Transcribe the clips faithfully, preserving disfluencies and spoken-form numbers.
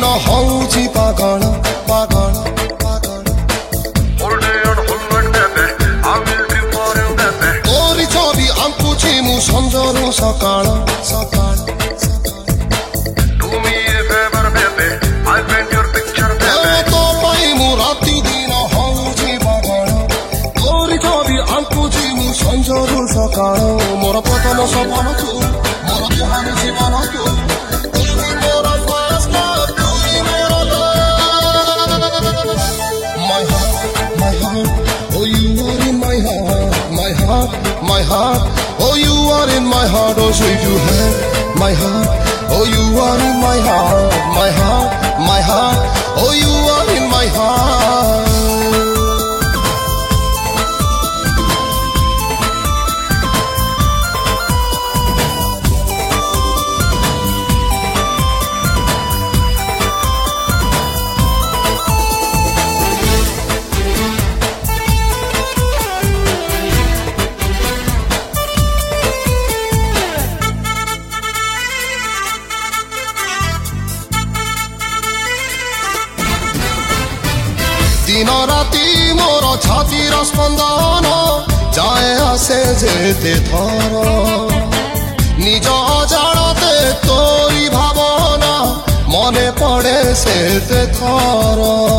दिन हौची पागल पागल पागल तोरी छवि आंकुची मु संजरू सकाळ सकाळ तो पाई मु राति दिन हौची पागल तोरी छवि आंकुची मु संजरू सकाळ मोर प्रथम सपन तू मोर जहान जीवन तू My heart, oh you are in my heart, oh sweet you have my heart, oh you are in my heart, my heart, my heart, oh you are in my heart. दिन राति मोर छातीर स्पंदन जाए आसे जेते थर निज अजाणते तोरी भावना मने पड़े सेते थर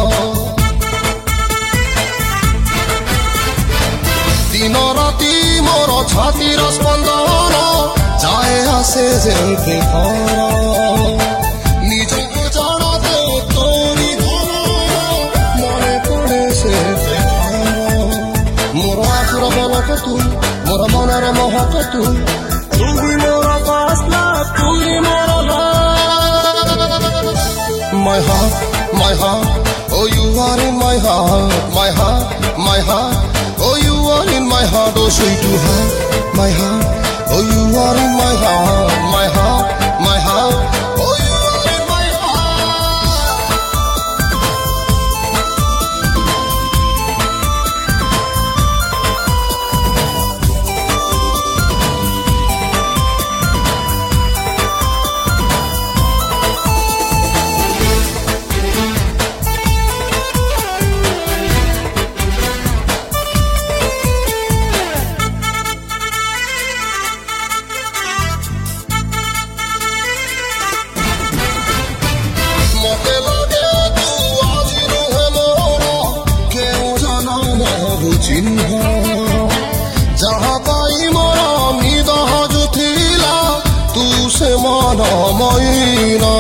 दिन राति मोर छातीर स्पंदन जाए आसे जेते थर निज अजाणते तोरी मोर आसुर बलक तू मोर मनर महक तू तू ही मोर फासला तू ही मोर My heart, my heart, oh you are in my heart, my heart, my heart, oh you are in my heart, oh sweet you have my heart, oh you are in my heart, my heart, my heart, oh you are in my चिन्ह जहाँ पाई मोर उम्मीद जुथिला तू से मन मैना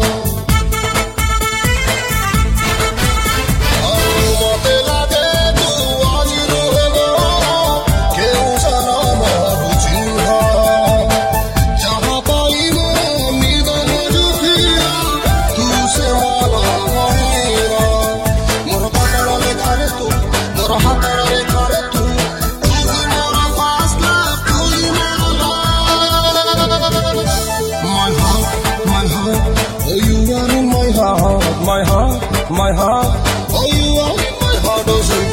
मते लागे तू आज रुहे मोर केउ जन्म चिन्ह जहाँ पाई मोर उम्मीद जुथिला तू से मन मैना मोर पागल लेखारे तू मोर हाथ My heart, my heart, oh you are in my heart, oh you are in my heart, oh